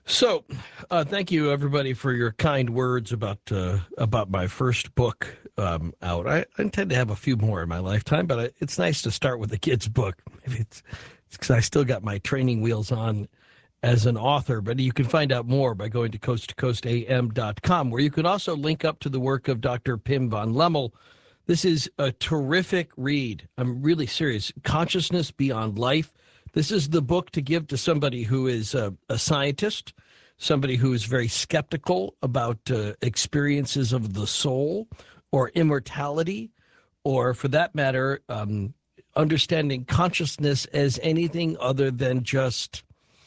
So, thank you everybody for your kind words about my first book out. I intend to have a few more in my lifetime, but it's nice to start with a kid's book. Maybe it's because I still got my training wheels on as an author. But you can find out more by going to coasttocoastam.com, where you can also link up to the work of Dr. Pim van Lemmel. This is a terrific read. I'm really serious. Consciousness Beyond Life. This is the book to give to somebody who is a scientist, somebody who is very skeptical about experiences of the soul or immortality, or for that matter, understanding consciousness as anything other than just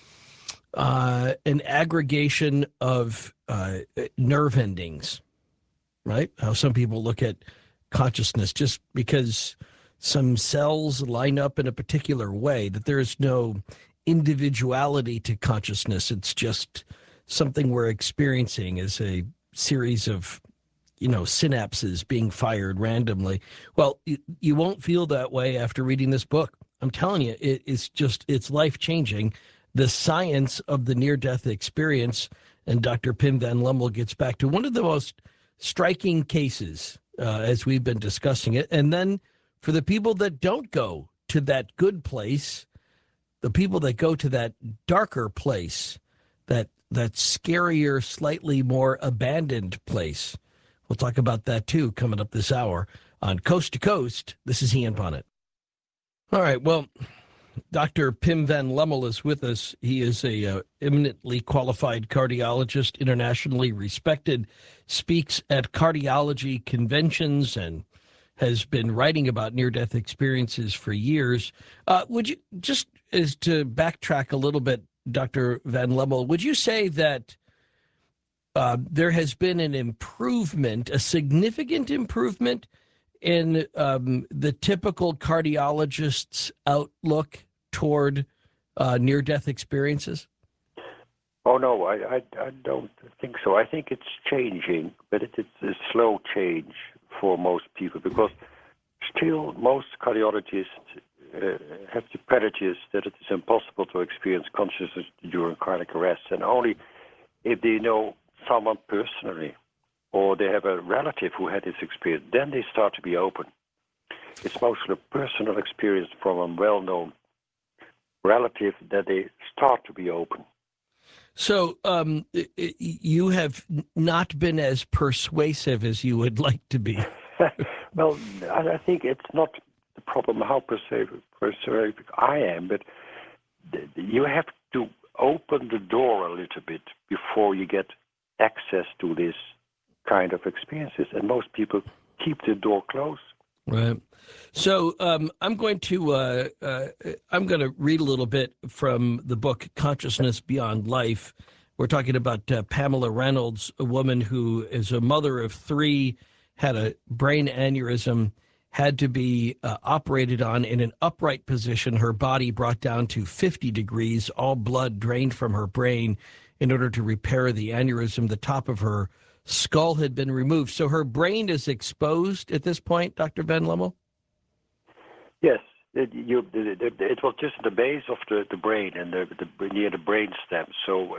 an aggregation of nerve endings, right? How some people look at consciousness just because some cells line up in a particular way, that there is no individuality to consciousness. It's just something we're experiencing as a series of, synapses being fired randomly. Well, you won't feel that way after reading this book. I'm telling you, it's life-changing. The science of the near-death experience, and Dr. Pim van Lemmel gets back to one of the most striking cases as we've been discussing it. And then for the people that don't go to that good place, the people that go to that darker place, that scarier, slightly more abandoned place. We'll talk about that, too, coming up this hour on Coast to Coast. This is Ian Bonnet. All right, well, Dr. Pim van Lemmel is with us. He is a eminently qualified cardiologist, internationally respected, speaks at cardiology conventions, and has been writing about near-death experiences for years. Would you, just as to backtrack a little bit, Dr. van Lemmel, would you say that there has been an improvement, a significant improvement in the typical cardiologist's outlook toward near-death experiences? Oh, no, I don't think so. I think it's changing, but it's a slow change for most people, because still most cardiologists have the prejudice that it is impossible to experience consciousness during cardiac arrest, and only if they know someone personally or they have a relative who had this experience, then they start to be open. It's mostly a personal experience from a well-known relative that they start to be open. So you have not been as persuasive as you would like to be. Well, I think it's not the problem how persuasive I am, but you have to open the door a little bit before you get access to this kind of experiences, and most people keep the door closed. Right. So I'm going to read a little bit from the book Consciousness Beyond Life. We're talking about Pamela Reynolds, a woman who is a mother of three, had a brain aneurysm, had to be operated on in an upright position, her body brought down to 50 degrees, all blood drained from her brain in order to repair the aneurysm. The top of her skull had been removed. So her brain is exposed at this point, Dr. van Lemmel? Yes. It was just the base of the brain and near the brain stem. So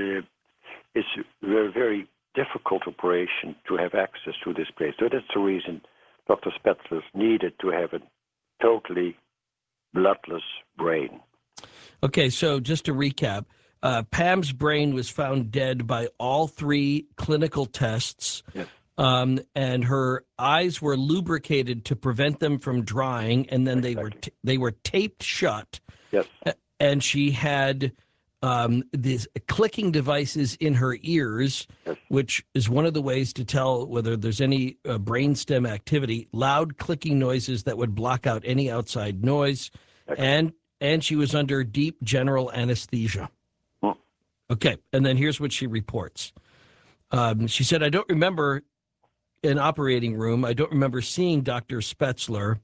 it's a very difficult operation to have access to this place. So that's the reason Dr. Spetzler needed to have a totally bloodless brain. Okay, so just to recap, Pam's brain was found dead by all three clinical tests. Yes. And her eyes were lubricated to prevent them from drying, and then they were taped shut. Yes. And she had these clicking devices in her ears, yes, which is one of the ways to tell whether there's any brainstem activity. Loud clicking noises that would block out any outside noise, and she was under deep general anesthesia. Okay, and then here's what she reports. She said, "I don't remember an operating room. I don't remember seeing Dr. Spetzler."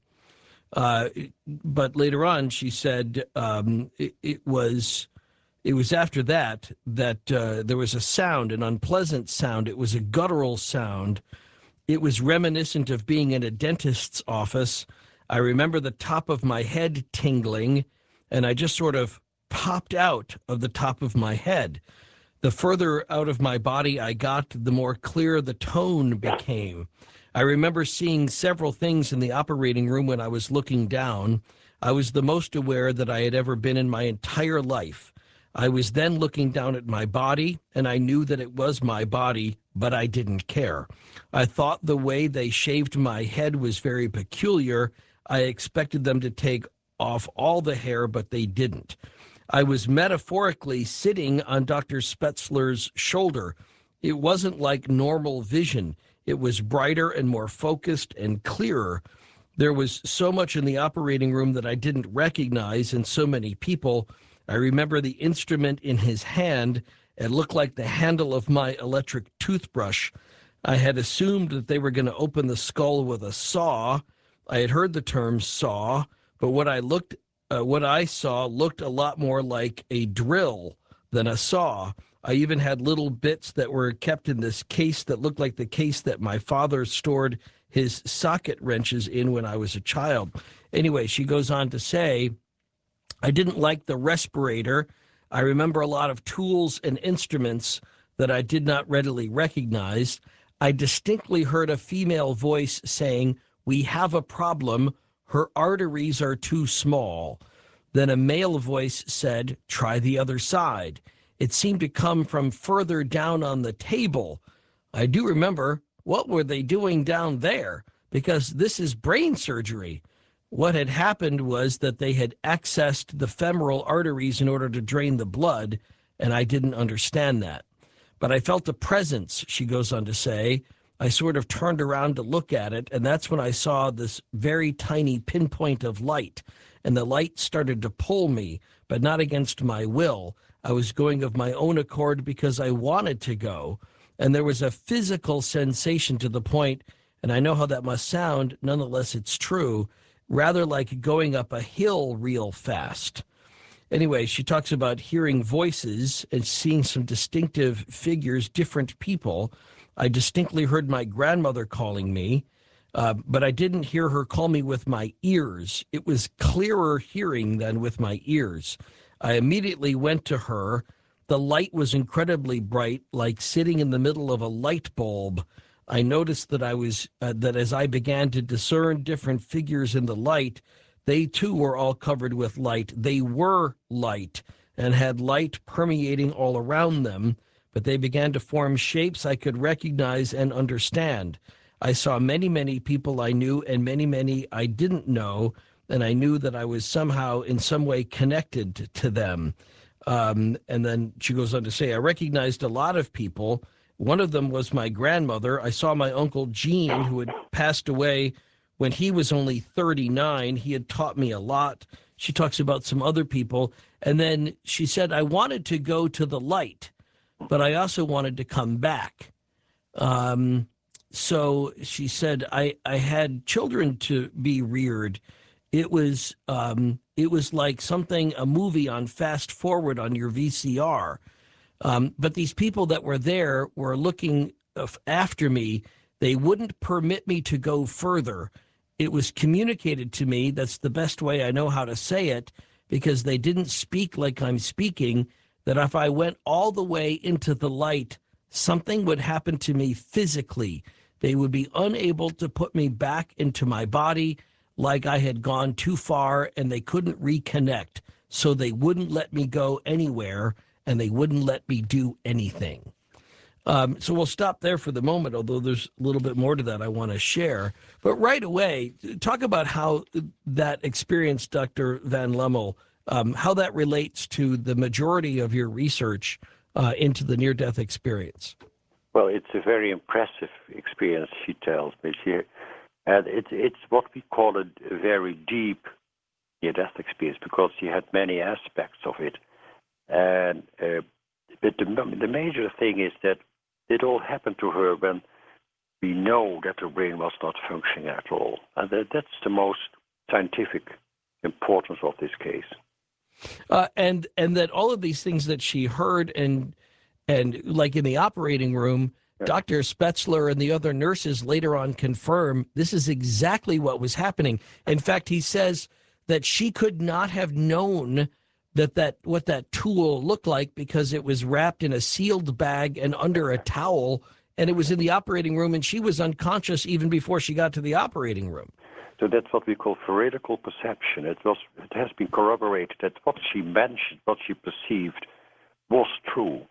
But later on, she said it was after that there was a sound, an unpleasant sound. It was a guttural sound. It was reminiscent of being in a dentist's office. I remember the top of my head tingling, and I just sort of popped out of the top of my head. The further out of my body I got, the more clear the tone became. I remember seeing several things in the operating room when I was looking down. I was the most aware that I had ever been in my entire life. I was then looking down at my body, and I knew that it was my body, but I didn't care. I thought the way they shaved my head was very peculiar. I expected them to take off all the hair, but they didn't. I was metaphorically sitting on Dr. Spetzler's shoulder. It wasn't like normal vision. It was brighter and more focused and clearer. There was so much in the operating room that I didn't recognize, and so many people. I remember the instrument in his hand. It looked like the handle of my electric toothbrush. I had assumed that they were going to open the skull with a saw. I had heard the term saw, but what I saw looked a lot more like a drill than a saw. I even had little bits that were kept in this case that looked like the case that my father stored his socket wrenches in when I was a child. Anyway, she goes on to say, I didn't like the respirator. I remember a lot of tools and instruments that I did not readily recognize. I distinctly heard a female voice saying, "We have a problem. Her arteries are too small." Then a male voice said, "Try the other side." It seemed to come from further down on the table. I do remember, what were they doing down there? Because this is brain surgery. What had happened was that they had accessed the femoral arteries in order to drain the blood, and I didn't understand that. But I felt a presence, she goes on to say. I sort of turned around to look at it, and that's when I saw this very tiny pinpoint of light. And the light started to pull me, but not against my will. I was going of my own accord because I wanted to go. And there was a physical sensation to the point, and I know how that must sound, nonetheless it's true, rather like going up a hill real fast. Anyway, she talks about hearing voices and seeing some distinctive figures, different people. I distinctly heard my grandmother calling me, but I didn't hear her call me with my ears. It was clearer hearing than with my ears. I immediately went to her. The light was incredibly bright, like sitting in the middle of a light bulb. I noticed that that as I began to discern different figures in the light, they too were all covered with light. They were light and had light permeating all around them, but they began to form shapes I could recognize and understand. I saw many, many people I knew and many, many I didn't know, and I knew that I was somehow in some way connected to them. And then she goes on to say, I recognized a lot of people. One of them was my grandmother. I saw my Uncle Gene, who had passed away when he was only 39. He had taught me a lot. She talks about some other people. And then she said, I wanted to go to the light, but I also wanted to come back. So she said, I had children to be reared. It was like a movie on fast forward on your VCR. But these people that were there were looking after me. They wouldn't permit me to go further. It was communicated to me, that's the best way I know how to say it, because they didn't speak like I'm speaking, that if I went all the way into the light, something would happen to me physically. They would be unable to put me back into my body like I had gone too far, and they couldn't reconnect. So they wouldn't let me go anywhere, and they wouldn't let me do anything. So we'll stop there for the moment, although there's a little bit more to that I want to share. But right away, talk about how that experience, Dr. Van Lommel, how that relates to the majority of your research into the near-death experience. Well, it's a very impressive experience, she tells me. And it's what we call a very deep near-death experience, because she had many aspects of it. And but the major thing is that it all happened to her when we know that her brain was not functioning at all. And that's the most scientific importance of this case. And that all of these things that she heard and like in the operating room, yeah. Dr. Spetzler and the other nurses later on confirm this is exactly what was happening. In fact, he says that she could not have known what that tool looked like because it was wrapped in a sealed bag and under a towel, and it was in the operating room, and she was unconscious even before she got to the operating room. So that's what we call veridical perception. It has been corroborated that what she mentioned, what she perceived, was true.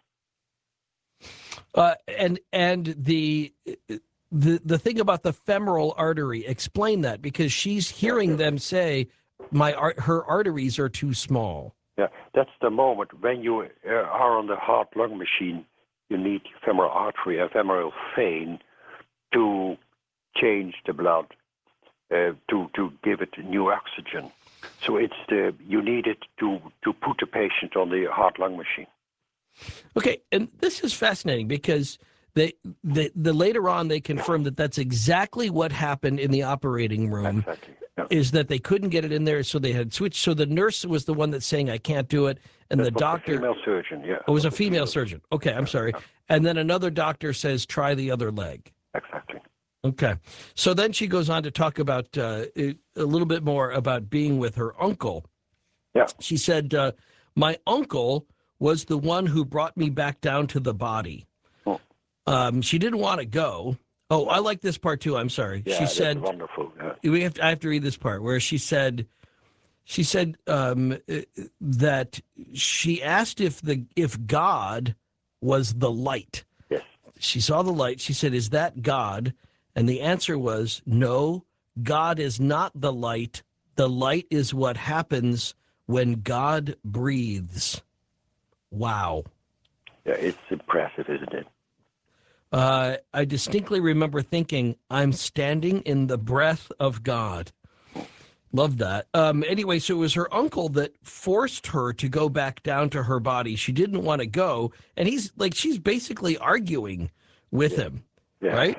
And the thing about the femoral artery, explain that, because she's hearing them say, her arteries are too small. Yeah, that's the moment when you are on the heart-lung machine. You need femoral artery, a femoral vein, to change the blood, to give it new oxygen. So you need it to put the patient on the heart-lung machine. Okay, and this is fascinating because the later on they confirmed that that's exactly what happened in the operating room. Exactly. Yeah. Is that they couldn't get it in there, so they had switched. So the nurse was the one that's saying, I can't do it. And the doctor. Female surgeon, yeah. It was a female surgeon. Okay, I'm sorry. Yeah. And then another doctor says, try the other leg. Exactly. Okay. So then she goes on to talk about a little bit more about being with her uncle. Yeah. She said, my uncle was the one who brought me back down to the body. Oh. She didn't want to go. Oh, I like this part too. I'm sorry. Yeah, she said, that's wonderful. Yeah. I have to read this part where she said that she asked if God was the light. Yes. She saw the light. She said, "Is that God?" And the answer was, "No, God is not the light. The light is what happens when God breathes." Wow. Yeah, it's impressive, isn't it? I distinctly remember thinking, I'm standing in the breath of God. Love that. Anyway, so it was her uncle that forced her to go back down to her body. She didn't want to go. And she's basically arguing with him, right?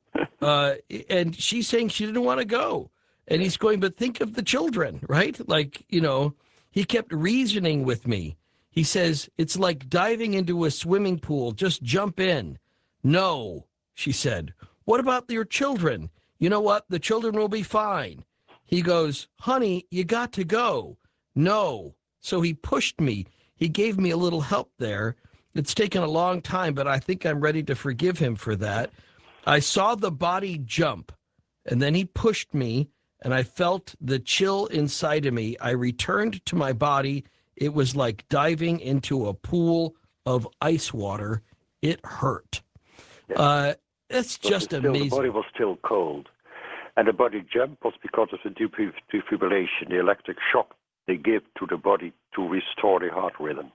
And she's saying she didn't want to go. And he's going, but think of the children, right? He kept reasoning with me. He says, it's like diving into a swimming pool. Just jump in. No, she said. What about your children? You know what? The children will be fine. He goes, honey, you got to go. No. So he pushed me. He gave me a little help there. It's taken a long time, but I think I'm ready to forgive him for that. I saw the body jump, and then he pushed me, and I felt the chill inside of me. I returned to my body. It was like diving into a pool of ice water. It hurt. It's just amazing. The body was still cold. And the body jump was because of the defibrillation, the electric shock they give to the body to restore the heart rhythm.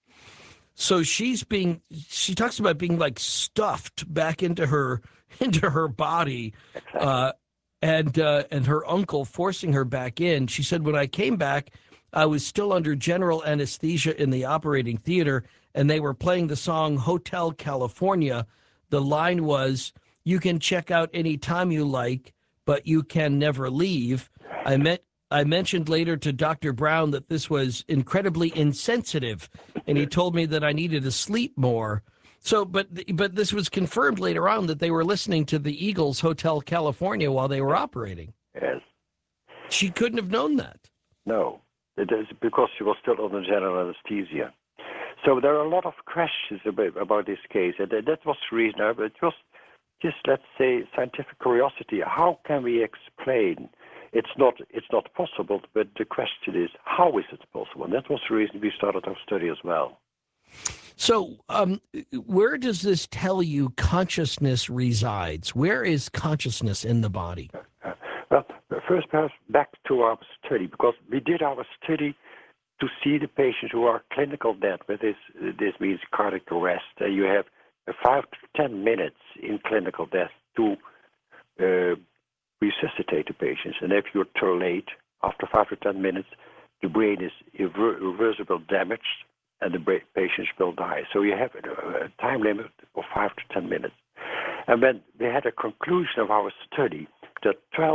So she talks about being like stuffed back into her body, Exactly. and her uncle forcing her back in. She said, when I came back, I was still under general anesthesia in the operating theater, and they were playing the song Hotel California. The line was, you can check out any time you like, but you can never leave. I mentioned later to Dr. Brown that this was incredibly insensitive, and he told me that I needed to sleep more. So, but this was confirmed later on that they were listening to the Eagles Hotel California while they were operating. Yes. She couldn't have known that. No, it is because she was still under general anesthesia. So there are a lot of questions about this case, and that was the reason. It was just, let's say, scientific curiosity. How can we explain? It's not possible, but the question is, how is it possible? And that was the reason we started our study as well. So where does this tell you consciousness resides? Where is consciousness in the body? Well, first perhaps back to our study, because we did our study to see the patients who are clinical dead, but this means cardiac arrest. You have 5 to 10 minutes in clinical death to resuscitate the patients. And if you're too late, after 5 to 10 minutes, the brain is irreversible damaged, and the patients will die. So you have a time limit of 5 to 10 minutes. And when we had a conclusion of our study that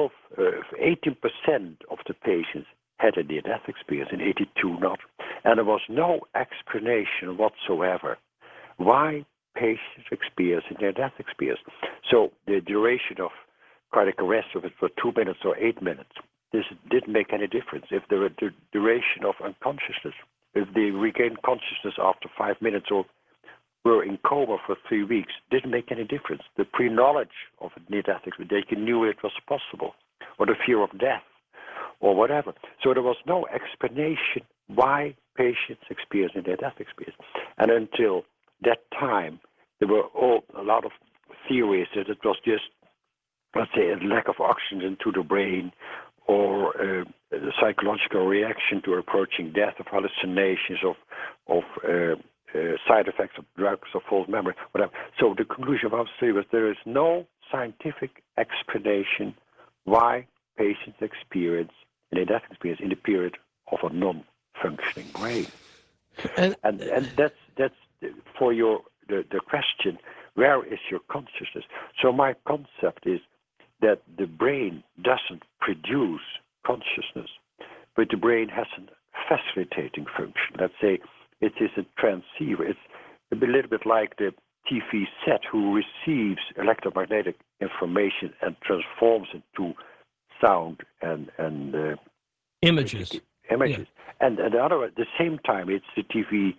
18% of the patients had a near-death experience, and 82 not. And there was no explanation whatsoever why patients experience a near-death experience. So the duration of cardiac arrest, if it were 2 minutes or 8 minutes, this didn't make any difference. If there were the duration of unconsciousness, if they regained consciousness after 5 minutes or were in coma for 3 weeks, didn't make any difference. The pre-knowledge of near-death experience, they knew it was possible, or the fear of death, or whatever. So there was no explanation why patients experience near-death experience. And until that time, there were a lot of theories that it was just, let's say, a lack of oxygen to the brain, or a psychological reaction to approaching death, of hallucinations, of side effects of drugs or false memory, whatever. So the conclusion of our study was there is no scientific explanation why patients experience a near-death experience in the period of a non-functioning brain. And that's for the question, where is your consciousness? So my concept is that the brain doesn't produce consciousness, but the brain has a facilitating function. Let's say it is a transceiver. It's a little bit like the TV set who receives electromagnetic information and transforms it to sound and images. Yeah. And at the same time, it's the TV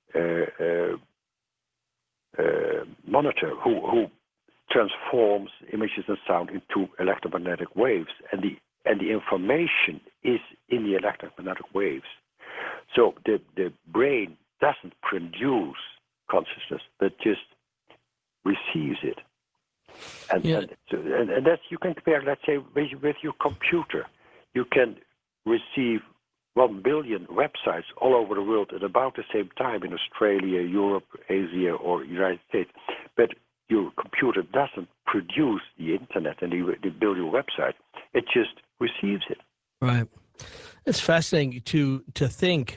monitor who transforms images and sound into electromagnetic waves, and the information is in the electromagnetic waves. So the brain doesn't produce consciousness, but just receives it. And that you can compare, let's say, with your computer. You can receive 1 billion websites all over the world at about the same time in Australia, Europe, Asia, or United States. But your computer doesn't produce the internet and the build your website. It just receives it. Right. It's fascinating to think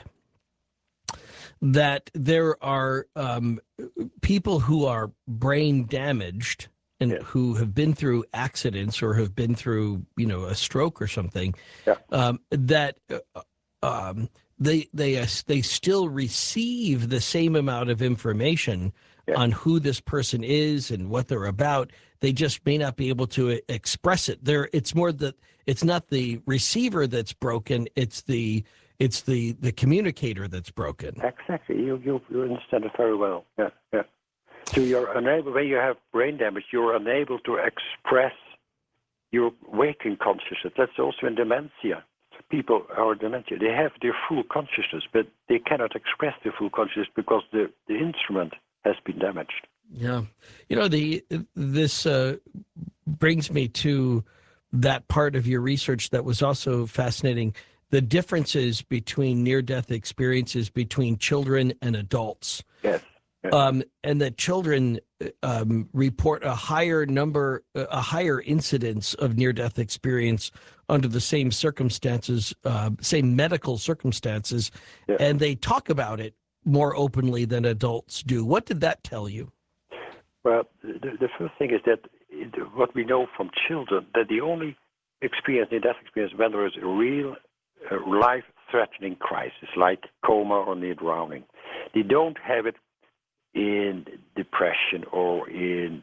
that there are people who are brain damaged and who have been through accidents or have been through, a stroke or something, that they still receive the same amount of information on who this person is and what they're about. They just may not be able to express it. It's more that it's not the receiver that's broken. It's the communicator that's broken. Exactly. You understand it very well. Yeah. So you're unable, when you have brain damage, you're unable to express your waking consciousness. That's also in dementia. People are dementia. They have their full consciousness, but they cannot express their full consciousness because the instrument has been damaged. Yeah. This brings me to that part of your research that was also fascinating, the differences between near-death experiences between children and adults. Yes. And that children report a higher incidence of near-death experience under the same circumstances, same medical circumstances, and they talk about it more openly than adults do. What did that tell you? Well, the first thing is that what we know from children, that they only experience near-death experience when there is a real life-threatening crisis, like coma or near drowning. They don't have it in depression or in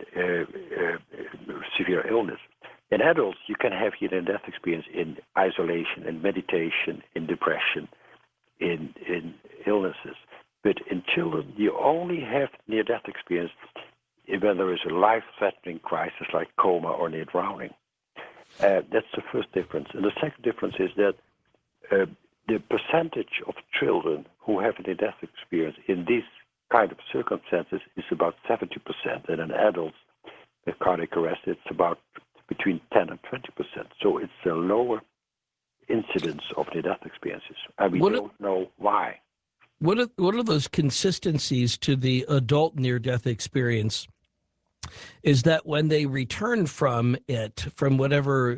severe illness. In adults, you can have near-death experience in isolation, in meditation, in depression, in illnesses. But in children, you only have near-death experience when there is a life-threatening crisis like coma or near drowning. That's the first difference. And the second difference is that the percentage of children who have a near-death experience in these kind of circumstances is about 70%, and in adults with cardiac arrest, it's about between 10 and 20%. So it's a lower incidence of near-death experiences, and we don't know why. What are those consistencies to the adult near-death experience? Is that when they return from it, from whatever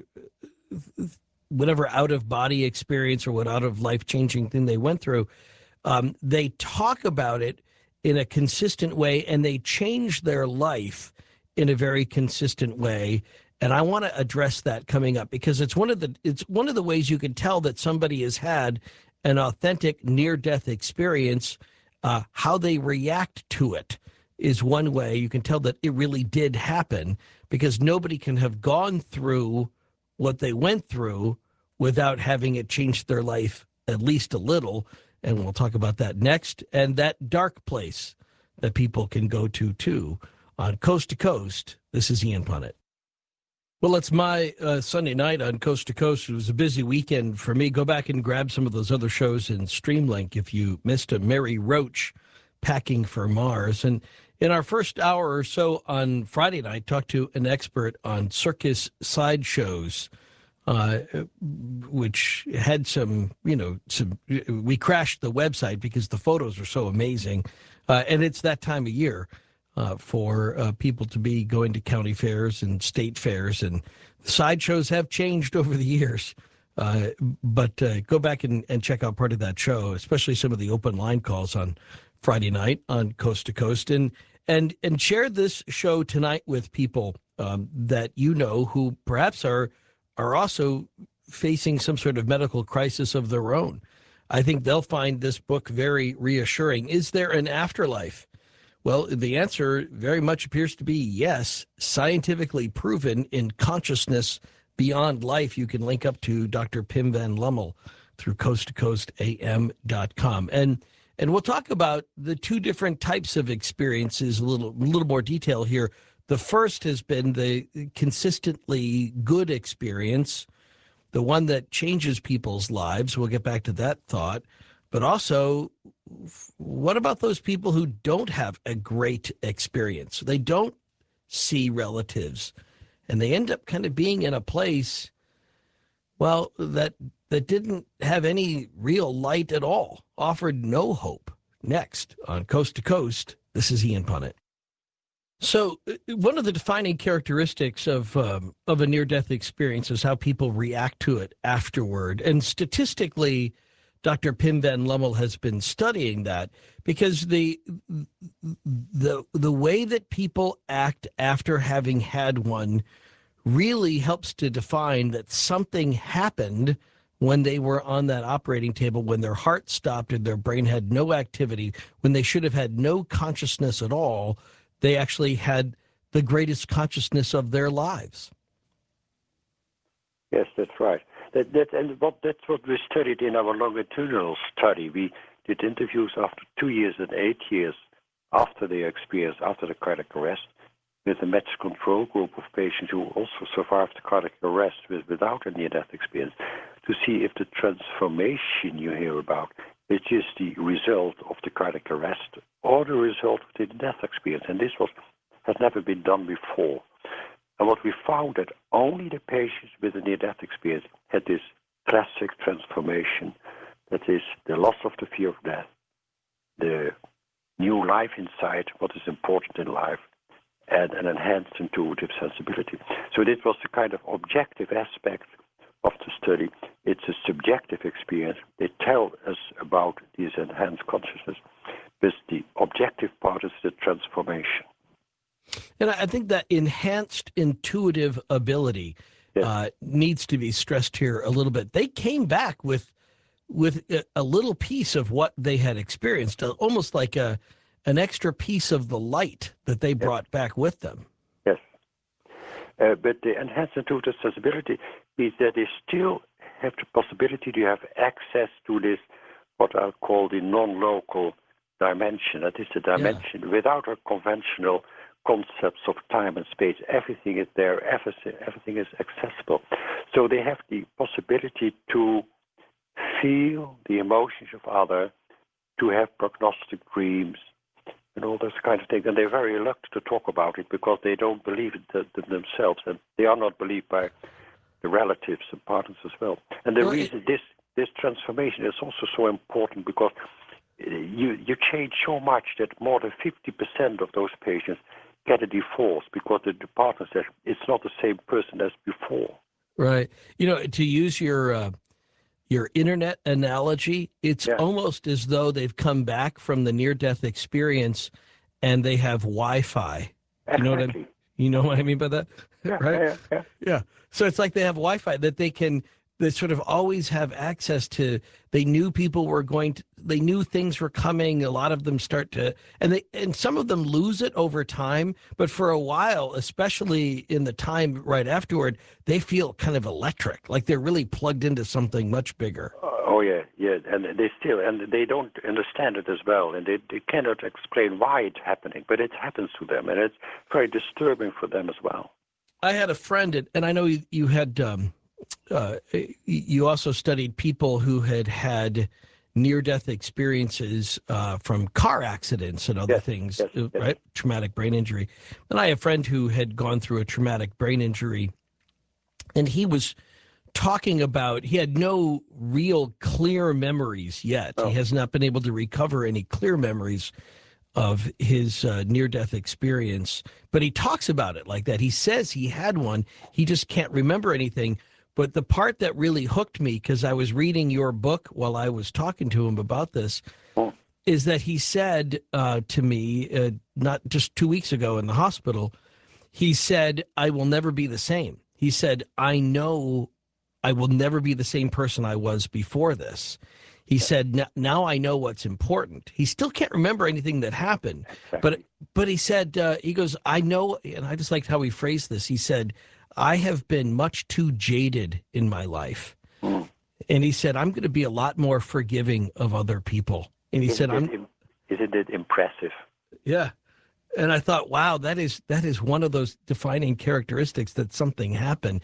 out-of-body experience or what out-of-life-changing thing they went through, they talk about it in a consistent way, and they change their life in a very consistent way. And I want to address that coming up, because it's one of the ways you can tell that somebody has had an authentic near-death experience. How they react to it is one way you can tell that it really did happen, because nobody can have gone through what they went through without having it change their life at least a little. And we'll talk about that next, and that dark place that people can go to, too, on Coast to Coast. This is Ian Punnett. Well, it's my Sunday night on Coast to Coast. It was a busy weekend for me. Go back and grab some of those other shows in Streamlink if you missed a Mary Roach, Packing for Mars. And in our first hour or so on Friday night, talked to an expert on circus sideshows, which had some, we crashed the website because the photos are so amazing. And it's that time of year for people to be going to county fairs and state fairs. And sideshows have changed over the years. But go back and check out part of that show, especially some of the open line calls on Friday night on Coast to Coast. And share this show tonight with people that you know who perhaps are also facing some sort of medical crisis of their own. I think they'll find this book very reassuring. Is there an afterlife? Well, the answer very much appears to be yes, scientifically proven in Consciousness Beyond Life. You can link up to Dr. Pim van Lommel through coasttocoastam.com. And we'll talk about the two different types of experiences, a little more detail here. The first has been the consistently good experience, the one that changes people's lives. We'll get back to that thought. But also, what about those people who don't have a great experience? They don't see relatives, and they end up kind of being in a place, well, that didn't have any real light at all, offered no hope. Next on Coast to Coast, this is Ian Punnett. So one of the defining characteristics of a near-death experience is how people react to it afterward. And statistically, Dr. Pim van Lommel has been studying that because the way that people act after having had one really helps to define that something happened when they were on that operating table, when their heart stopped and their brain had no activity, when they should have had no consciousness at all. They actually had the greatest consciousness of their lives. Yes, that's right. That's what we studied in our longitudinal study. We did interviews after 2 years and 8 years after the experience, after the cardiac arrest, with a matched control group of patients who also survived the cardiac arrest without a near-death experience, to see if the transformation you hear about is just the result of the cardiac arrest or the result of the death experience. And this has never been done before. And what we found that only the patients with a near-death experience had this classic transformation, that is the loss of the fear of death, the new life inside, what is important in life, and an enhanced intuitive sensibility. So this was the kind of objective aspect of the study. It's a subjective experience. They tell us about this enhanced consciousness, but the objective part is the transformation. And I think that enhanced intuitive ability needs to be stressed here a little bit. They came back with a little piece of what they had experienced, almost like an extra piece of the light that they brought back with them. Yes. But the enhanced intuitive sensibility is that they still have the possibility to have access to this, what I call the non-local dimension. That is the dimension without a conventional concepts of time and space. Everything is there. Everything is accessible. So they have the possibility to feel the emotions of others, to have prognostic dreams, and all those kind of things. And they're very reluctant to talk about it because they don't believe it themselves, and they are not believed by the relatives and partners as well. And the reason this transformation is also so important because you change so much that more than 50% of those patients get a divorce because the partner says it's not the same person as before. Right. To use your internet analogy, it's almost as though they've come back from the near-death experience and they have Wi-Fi. Exactly. You know what I mean by that? Yeah, right? Yeah. So it's like they have Wi-Fi that they can that sort of always have access to, they knew people were they knew things were coming. A lot of them start to, and some of them lose it over time. But for a while, especially in the time right afterward, they feel kind of electric, like they're really plugged into something much bigger. Oh yeah, and they don't understand it as well, and they cannot explain why it's happening, but it happens to them, and it's very disturbing for them as well. I had a friend, and I know you had, you also studied people who had near-death experiences from car accidents and other things, right? Traumatic brain injury. And I have a friend who had gone through a traumatic brain injury, and he was talking about, he had no real clear memories yet. Oh. He has not been able to recover any clear memories of his near-death experience, but he talks about it like that. He says he had one. He just can't remember anything. But the part that really hooked me, because I was reading your book while I was talking to him about this, is that he said to me, not just 2 weeks ago in the hospital, he said, I will never be the same. He said, I know I will never be the same person I was before this. He said, now I know what's important. He still can't remember anything that happened. Exactly. But he said, he goes, I know, and I just liked how he phrased this. He said, I have been much too jaded in my life. Mm. And he said, I'm going to be a lot more forgiving of other people. And he said, Isn't it impressive? Yeah. And I thought, wow, that is one of those defining characteristics, that something happened.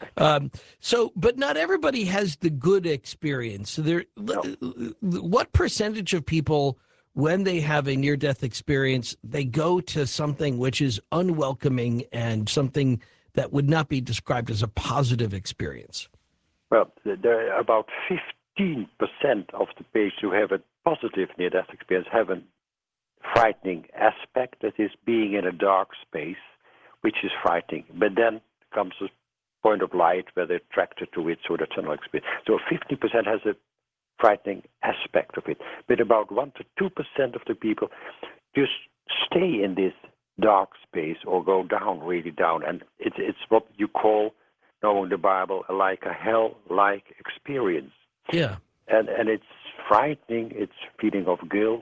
But not everybody has the good experience. So what percentage of people, when they have a near-death experience, they go to something which is unwelcoming and something that would not be described as a positive experience? Well, there are about 15% of the patients who have a positive near-death experience have a frightening aspect, that is being in a dark space, which is frightening. But then comes a point of light where they're attracted to it, so the tunnel experience. So 50% has a frightening aspect of it. But about 1 to 2% of the people just stay in this dark space or go down, really down. And it's what you call, knowing the Bible, like a hell-like experience. Yeah. And it's frightening. It's feeling of guilt.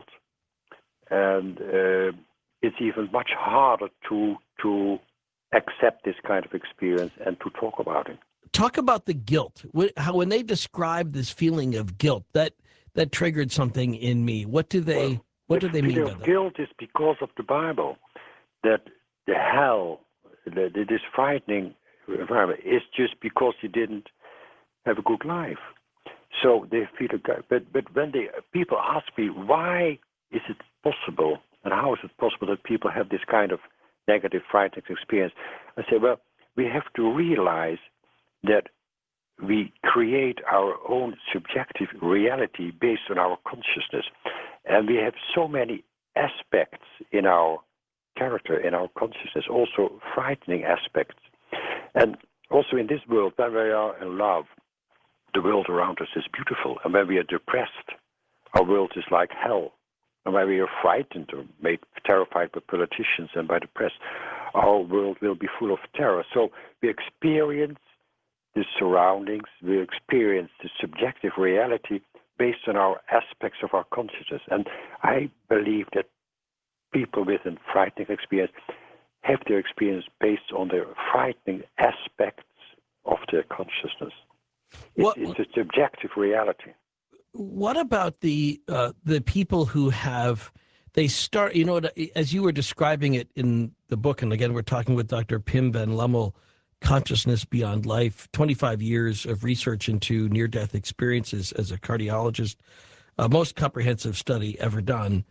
And it's even much harder to accept this kind of experience and to talk about it. Talk about the guilt. How when they describe this feeling of guilt, that triggered something in me. What do they mean by that? Guilt is because of the Bible, that the hell, this frightening environment, is just because you didn't have a good life. So they feel but when people ask me, why is it possible, and how is it possible that people have this kind of negative, frightening experience? I say, well, we have to realize that we create our own subjective reality based on our consciousness. And we have so many aspects in our character, in our consciousness, also frightening aspects. And also in this world, when we are in love, the world around us is beautiful. And when we are depressed, our world is like hell. And when we are frightened or made terrified by politicians and by the press, our world will be full of terror. So we experience the surroundings, we experience the subjective reality based on our aspects of our consciousness. And I believe that people with a frightening experience have their experience based on their frightening aspects of their consciousness. It's a subjective reality. What about the people who have, they start, as you were describing it in the book, and again, we're talking with Dr. Pim van Lommel, Consciousness Beyond Life, 25 years of research into near-death experiences as a cardiologist, most comprehensive study ever done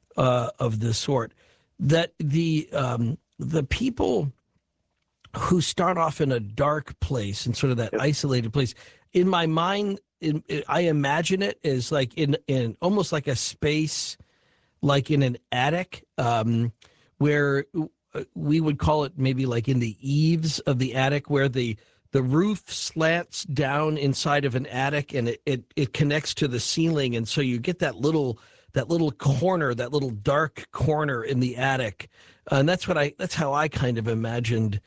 of this sort, that the people who start off in a dark place and sort of that isolated place, in my mind, I imagine it as like in almost like a space, like in an attic, where we would call it maybe like in the eaves of the attic, where the roof slants down inside of an attic and it connects to the ceiling, and so you get that little corner, that little dark corner in the attic, and that's how I kind of imagined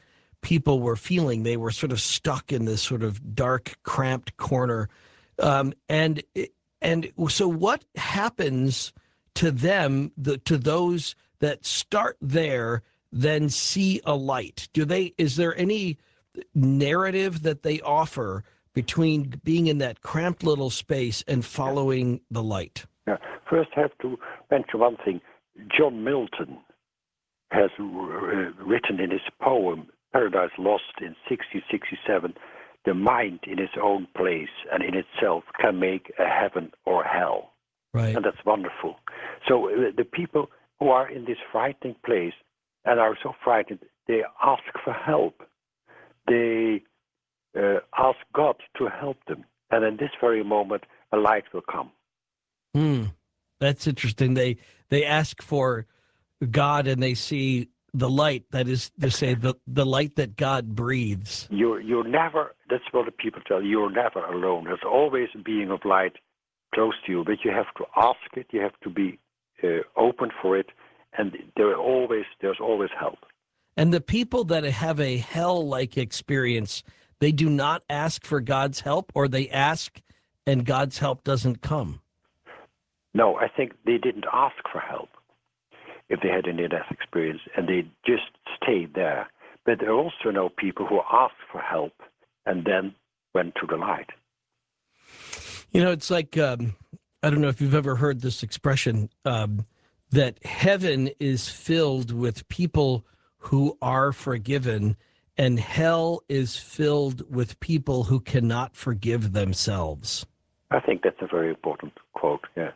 people were feeling. They were sort of stuck in this sort of dark, cramped corner. And so what happens to them, to those that start there, then see a light? Is there any narrative that they offer between being in that cramped little space and following the light? Yeah. First, I have to mention one thing. John Milton has written in his poem Paradise Lost in 1667, the mind in its own place and in itself can make a heaven or hell. Right. And that's wonderful. So the people who are in this frightening place and are so frightened, they ask for help. They ask God to help them. And in this very moment, a light will come. That's interesting. They ask for God and they see the light. That is to say, the light that God breathes. You're never, that's what the people tell you, you're never alone. There's always a being of light close to you, but you have to ask it, you have to be open for it, and there's always help. And the people that have a hell-like experience, they do not ask for God's help, or they ask and God's help doesn't come? No, I think they didn't ask for help if they had a near-death experience, and they just stayed there. But there are also now people who asked for help and then went to the light. You know, it's like, I don't know if you've ever heard this expression, that heaven is filled with people who are forgiven, and hell is filled with people who cannot forgive themselves. I think that's a very important quote, yeah.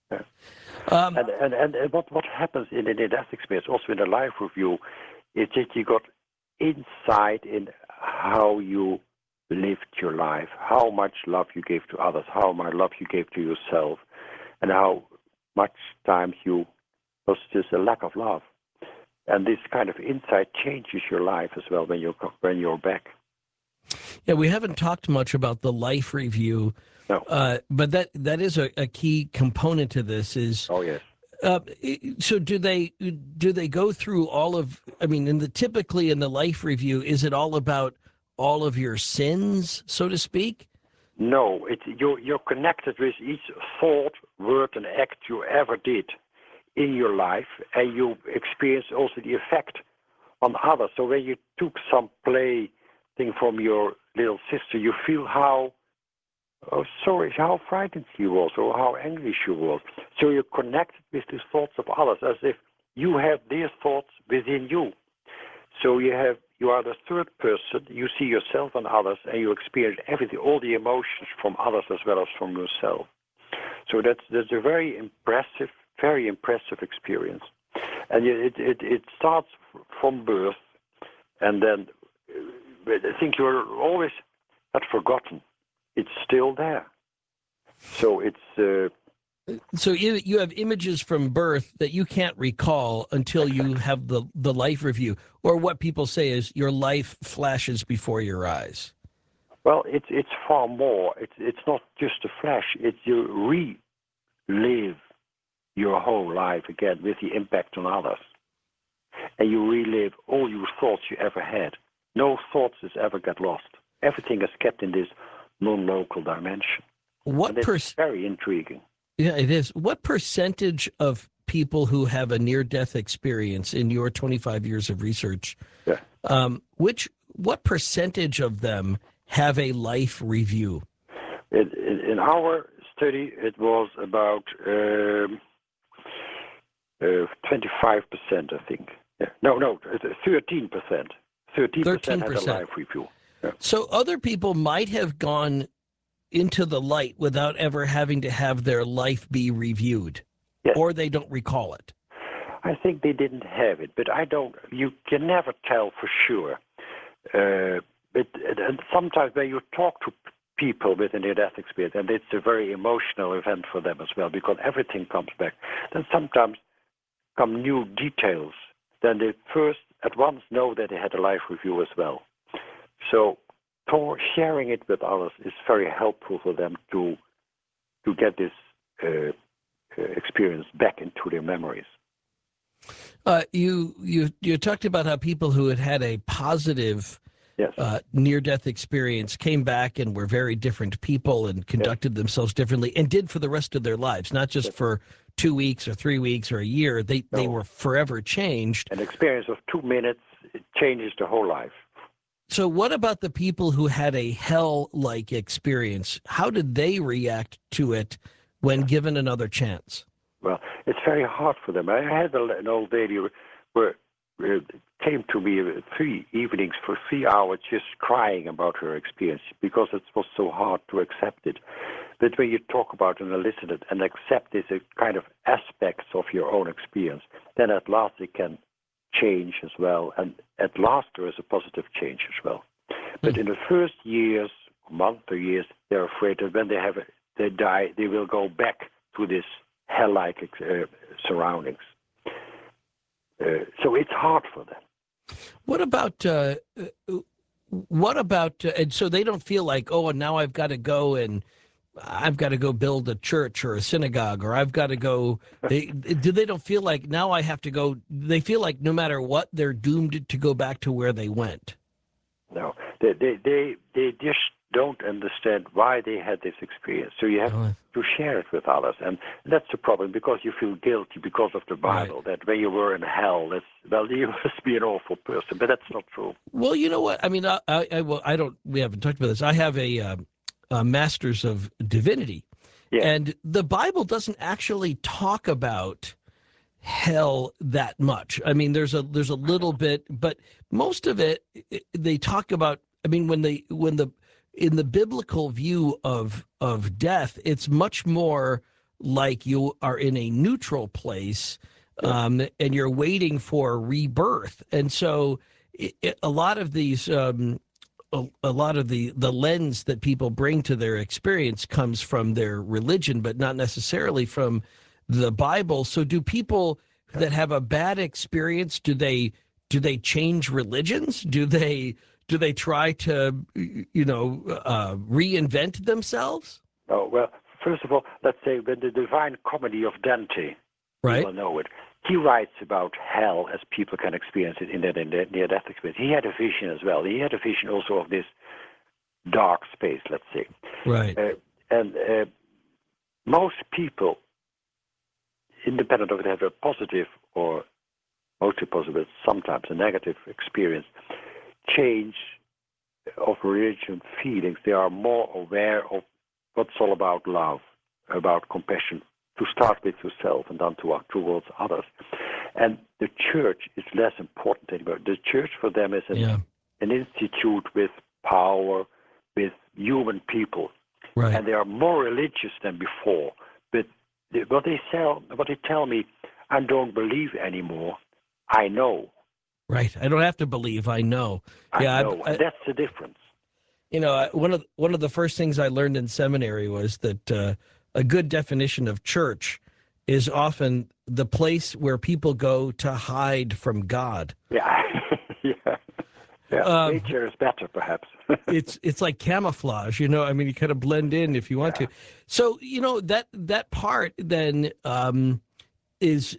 And what happens in the near-death experience, also in the life review, is that you got insight in how you lived your life, how much love you gave to others, how much love you gave to yourself, and how much times you was just a lack of love. And this kind of insight changes your life as well when you're back. Yeah, we haven't talked much about the life review. No. But that is a key component to this. Is oh yes. So do they go through all of? I mean, typically in the life review, is it all about all of your sins, so to speak? No, you're connected with each thought, word, and act you ever did in your life, and you experience also the effect on others. So when you took some play thing from your little sister, you feel how frightened she was or how angry she was. So you're connected with the thoughts of others as if you have their thoughts within you. So you are the third person, you see yourself and others, and you experience everything, all the emotions from others as well as from yourself. So that's a very impressive experience. And it starts from birth, and then I think you're always not forgotten. It's still there. So it's... So you have images from birth that you can't recall until you have the life review, or what people say is your life flashes before your eyes. Well, it's far more. It's not just a flash. It's you relive your whole life again with the impact on others, and you relive all your thoughts you ever had. No thoughts has ever got lost. Everything is kept in this non-local dimension. Very intriguing. Yeah, it is. What percentage of people who have a near-death experience in your 25 years of research, what percentage of them have a life review? In our study, it was about 25%, I think. Yeah. No, 13%. 13% had a life review. Yeah. So other people might have gone into the light without ever having to have their life be reviewed, yes. Or they don't recall it. I think they didn't have it, but you can never tell for sure. And sometimes when you talk to people with a near-death experience, and it's a very emotional event for them as well, because everything comes back, then sometimes come new details. Then they first at once know that they had a life review as well. So sharing it with others is very helpful for them to get this experience back into their memories. You talked about how people who had a positive Yes. near-death experience came back and were very different people and conducted themselves differently and did for the rest of their lives, not just for 2 weeks or 3 weeks or a year. They were forever changed. An experience of 2 minutes, it changes the whole life. So what about the people who had a hell-like experience? How did they react to it when given another chance? Well, it's very hard for them. I had an old lady where came to me 3 evenings for 3 hours just crying about her experience because it was so hard to accept it. But when you talk about and listen it and accept this kind of aspects of your own experience, then at last it can change as well. And at last there is a positive change as well. But in the first years, month or years, they're afraid that when they die, they will go back to this hell-like surroundings. So it's hard for them. What about, and so they don't feel like, oh, and now I've got to go build a church or a synagogue, or I've got to go, they don't feel like now I have to go, they feel like no matter what, they're doomed to go back to where they went. No, they just don't understand why they had this experience. So you have to share it with others. And that's the problem, because you feel guilty because of the Bible, that when you were in hell, you must be an awful person. But that's not true. Well, you know what? I mean, we haven't talked about this. I have a Master's of Divinity. Yeah. And the Bible doesn't actually talk about hell that much. I mean, there's a little bit, but most of it, they talk about, I mean, in the biblical view of death, it's much more like you are in a neutral place, and you're waiting for rebirth. And so a lot of these, a lot of the lens that people bring to their experience comes from their religion, but not necessarily from the Bible. So do people that have a bad experience, do they change religions? Do they try to, reinvent themselves? Oh, well, first of all, let's say when the Divine Comedy of Dante, right, people know it, he writes about hell as people can experience it in their near-death experience. He had a vision as well. He had a vision also of this dark space, let's say. Right. And most people, independent of it, have a positive or mostly positive, sometimes a negative experience, change of religion feelings. They are more aware of what's all about love, about compassion, to start with yourself and then towards others. And the church is less important anymore. The church for them is an institute with power, with human people. Right. And they are more religious than before. But what they tell me, I don't believe anymore. I know. Right. I don't have to believe. I know. I know. That's the difference. You know, one of the first things I learned in seminary was that a good definition of church is often the place where people go to hide from God. Yeah. Yeah. Nature is better, perhaps. It's like camouflage, I mean, you kind of blend in if you want to. So, that part then is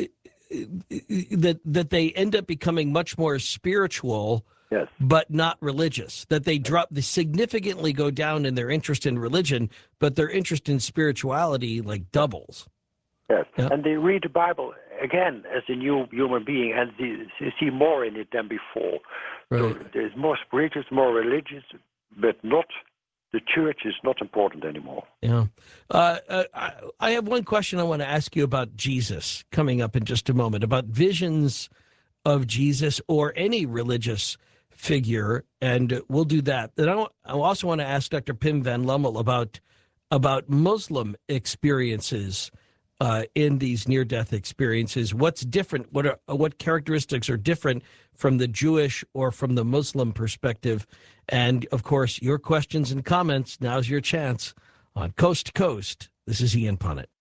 that they end up becoming much more spiritual, yes, but not religious. That they significantly go down in their interest in religion, but their interest in spirituality like doubles. Yes, and they read the Bible again as a new human being, and they see more in it than before. Right. So there's more spiritual, more religious, but not. The church is not important anymore. Yeah. I have one question I want to ask you about Jesus coming up in just a moment, about visions of Jesus or any religious figure, and we'll do that. Then I also want to ask Dr. Pim van Lommel about Muslim experiences in these near-death experiences. What's different? What characteristics are different from the Jewish or from the Muslim perspective? And, of course, your questions and comments. Now's your chance on Coast to Coast. This is Ian Punnett.